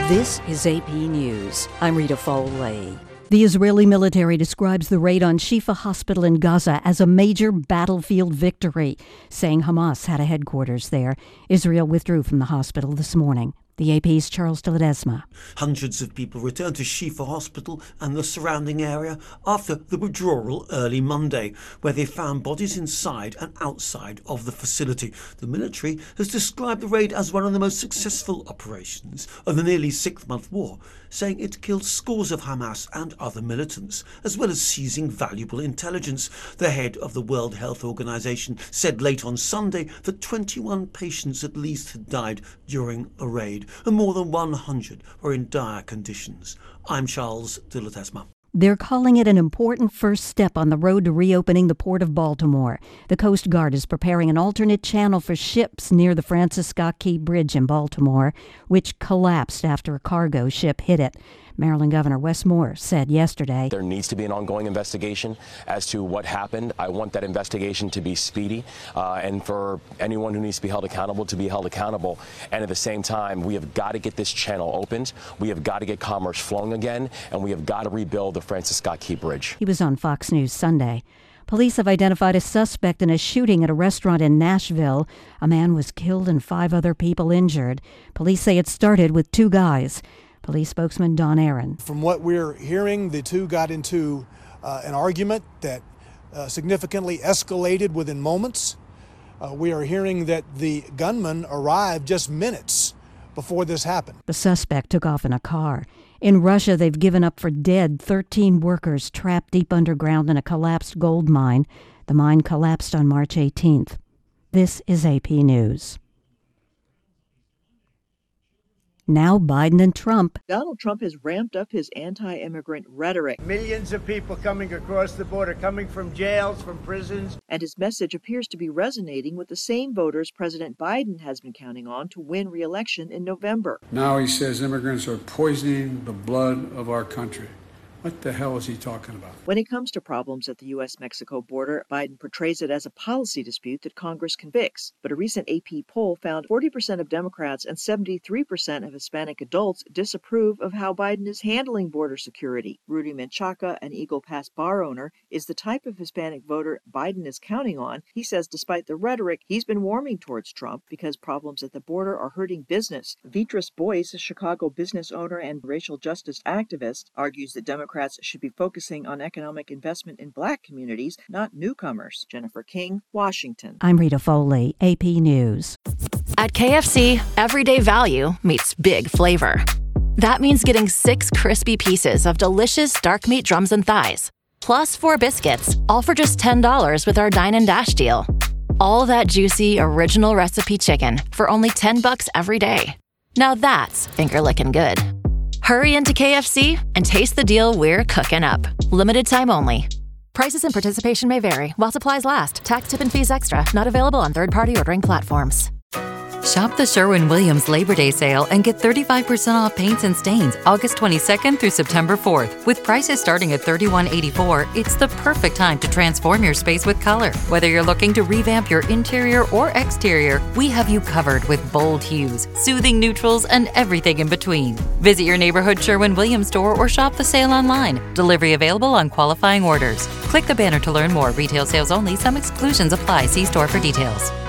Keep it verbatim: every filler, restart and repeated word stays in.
This is A P News. I'm Rita Foley. The Israeli military describes the raid on Shifa Hospital in Gaza as a major battlefield victory, saying Hamas had a headquarters there. Israel withdrew from the hospital this morning. The A P's Charles de Ledesma. Hundreds of people returned to Shifa Hospital and the surrounding area after the withdrawal early Monday, where they found bodies inside and outside of the facility. The military has described the raid as one of the most successful operations of the nearly six-month war, saying it killed scores of Hamas and other militants, as well as seizing valuable intelligence. The head of the World Health Organization said late on Sunday that twenty-one patients at least had died during a raid, and more than one hundred were in dire conditions. I'm Charles de Ledesma. They're calling it an important first step on the road to reopening the Port of Baltimore. The Coast Guard is preparing an alternate channel for ships near the Francis Scott Key Bridge in Baltimore, which collapsed after a cargo ship hit it. Maryland Governor Wes Moore said yesterday, there needs to be an ongoing investigation as to what happened. I want that investigation to be speedy uh, and for anyone who needs to be held accountable to be held accountable. And at the same time, we have got to get this channel opened. We have got to get commerce flowing again, and we have got to rebuild the Francis Scott Key Bridge. He was on Fox News Sunday. Police have identified a suspect in a shooting at a restaurant in Nashville. A man was killed and five other people injured. Police say it started with two guys. Police spokesman Don Aaron. From what we're hearing, the two got into uh, an argument that uh, significantly escalated within moments. Uh, we are hearing that the gunman arrived just minutes before this happened. The suspect took off in a car. In Russia, they've given up for dead thirteen workers trapped deep underground in a collapsed gold mine. The mine collapsed on March eighteenth. This is A P News. Now Biden and Trump. Donald Trump has ramped up his anti-immigrant rhetoric. Millions of people coming across the border, coming from jails, from prisons. And his message appears to be resonating with the same voters President Biden has been counting on to win re-election in November. Now he says immigrants are poisoning the blood of our country. What the hell is he talking about? When it comes to problems at the U S Mexico border, Biden portrays it as a policy dispute that Congress can fix. But a recent A P poll found forty percent of Democrats and seventy-three percent of Hispanic adults disapprove of how Biden is handling border security. Rudy Menchaca, an Eagle Pass bar owner, is the type of Hispanic voter Biden is counting on. He says despite the rhetoric, he's been warming towards Trump because problems at the border are hurting business. Vitris Boyce, a Chicago business owner and racial justice activist, argues that Democrats Democrats should be focusing on economic investment in black communities, not newcomers. Jennifer King, Washington. I'm Rita Foley, A P News. At K F C, everyday value meets big flavor. That means getting six crispy pieces of delicious dark meat drums and thighs, plus four biscuits, all for just ten dollars with our Dine and Dash deal. All that juicy, original recipe chicken for only ten bucks every day. Now that's finger-licking good. Hurry into K F C and taste the deal we're cooking up. Limited time only. Prices and participation may vary while supplies last. Tax, tip, and fees extra. Not available on third-party ordering platforms. Shop the Sherwin-Williams Labor Day sale and get thirty-five percent off paints and stains August twenty-second through September fourth. With prices starting at thirty-one eighty-four, it's the perfect time to transform your space with color. Whether you're looking to revamp your interior or exterior, we have you covered with bold hues, soothing neutrals, and everything in between. Visit your neighborhood Sherwin-Williams store or shop the sale online. Delivery available on qualifying orders. Click the banner to learn more. Retail sales only. Some exclusions apply. See store for details.